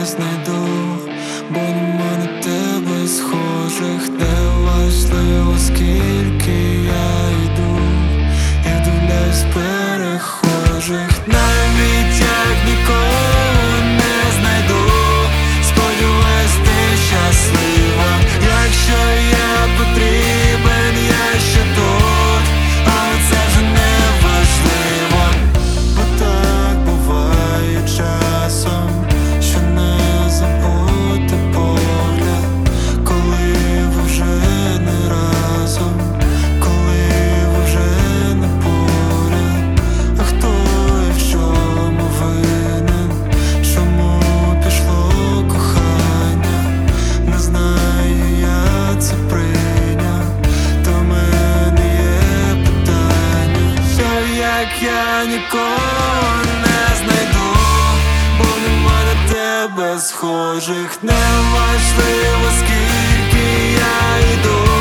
знайду, бо нема на тебе схожих. Неважливо, скільки я йду і вдивляюсь перехожих. Навіть як нікого не знайду, сподіваюсь, ти щаслива. Якщо я потрібен, я ще тут, але це вже не важливо. Бо так буває часом, що не забути погляд, коли ви вже не разом, коли ви вже не поряд. А хто і в чому винен, чому пішло кохання? Не знаю, я це прийняв, то в мене є питання. Що як я нікого не знайду, бо нема на тебе схожих. Неважливо, скільки я йду